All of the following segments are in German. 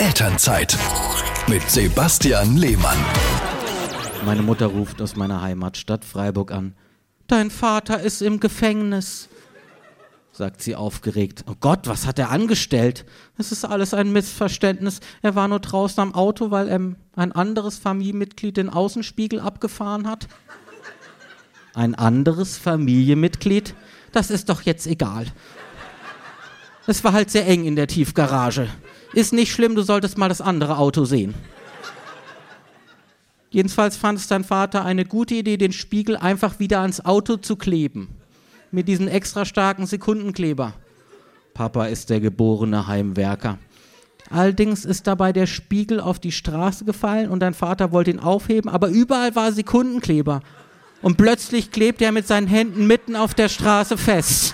Elternzeit mit Sebastian Lehmann. Meine Mutter ruft aus meiner Heimatstadt Freiburg an. Dein Vater ist im Gefängnis, sagt sie aufgeregt. Oh Gott, was hat er angestellt? Es ist alles ein Missverständnis. Er war nur draußen am Auto, weil ein anderes Familienmitglied den Außenspiegel abgefahren hat. Ein anderes Familienmitglied? Das ist doch jetzt egal. Es war halt sehr eng in der Tiefgarage. Ist nicht schlimm, du solltest mal das andere Auto sehen. Jedenfalls fand es dein Vater eine gute Idee, den Spiegel einfach wieder ans Auto zu kleben. Mit diesem extra starken Sekundenkleber. Papa ist der geborene Heimwerker. Allerdings ist dabei der Spiegel auf die Straße gefallen und dein Vater wollte ihn aufheben, aber überall war Sekundenkleber. Und plötzlich klebt er mit seinen Händen mitten auf der Straße fest.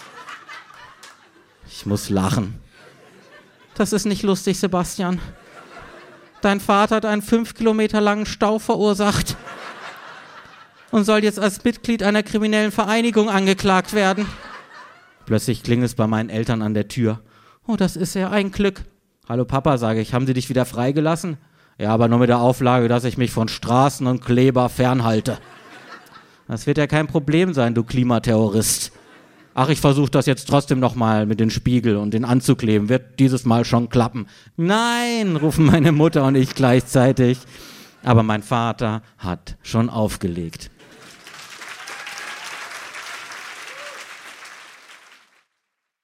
Ich muss lachen. Das ist nicht lustig, Sebastian. Dein Vater hat einen 5 Kilometer langen Stau verursacht und soll jetzt als Mitglied einer kriminellen Vereinigung angeklagt werden. Plötzlich klingelt es bei meinen Eltern an der Tür. Oh, das ist ja ein Glück. Hallo Papa, sage ich, haben Sie dich wieder freigelassen? Ja, aber nur mit der Auflage, dass ich mich von Straßen und Kleber fernhalte. Das wird ja kein Problem sein, du Klimaterrorist. Ach, ich versuche das jetzt trotzdem nochmal mit dem Spiegel und den anzukleben. Wird dieses Mal schon klappen. Nein, rufen meine Mutter und ich gleichzeitig. Aber mein Vater hat schon aufgelegt.